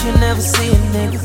you never see a nigga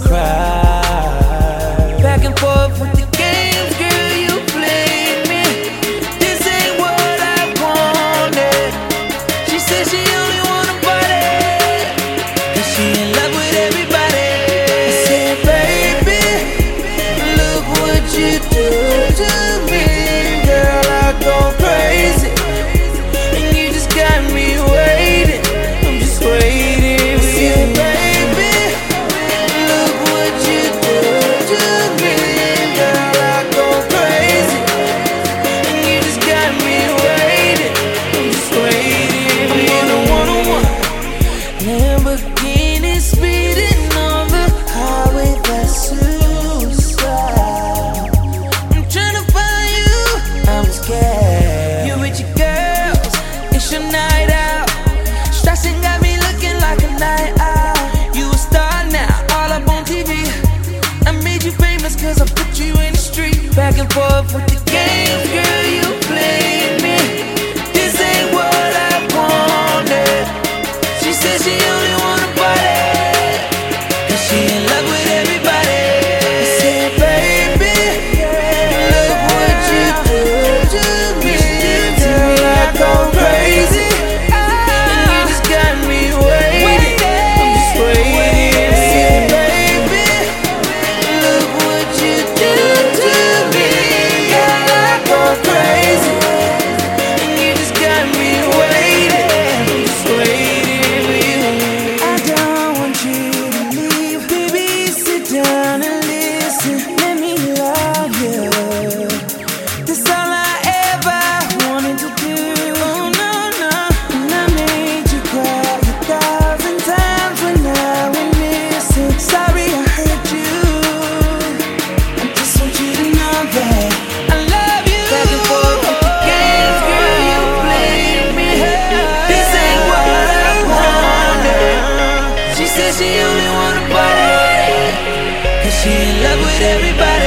cry. Back and forth with the games, girl, you played me. This ain't what I wanted. She said she only wanna party, cause she in love with everybody. I said, baby, look what you do to me. Girl, I go crazy, and you just got me waiting. I'm just waiting for you, baby. Look what you do to me. Girl, I go crazy, and you just got me waiting. I'm just waiting for you. I'm on a one-on-one Lamborghini speeding on the highway, that's suicide. I'm tryna find you, I'm scared. You with your girls, it's your night out. Stressing got me looking like a night owl. You a star now, all up on TV. I made you famous cause I put you in the street. Back and forth with the games, girl, you played me. This ain't what I wanted. She said she only wanna party, cause she in love with everybody. I said, baby, look what you do to me. Girl, I go crazy, and you just got me waiting. I'm just waiting. I said, baby, look what you do to me. Girl, I go crazy, and you just got me waiting. I'm just waiting for you. I don't want you to leave, baby. Sit down and listen. Let me love you. That's all I ever wanted to do. Oh no, no. And I made you cry 1,000 times when I went missing. Sorry I hurt you. I just want you to know that I love you. Back and forth with the games, girl, you played me. This ain't what I wanted. She said she only wanna party, cause she in love with everybody.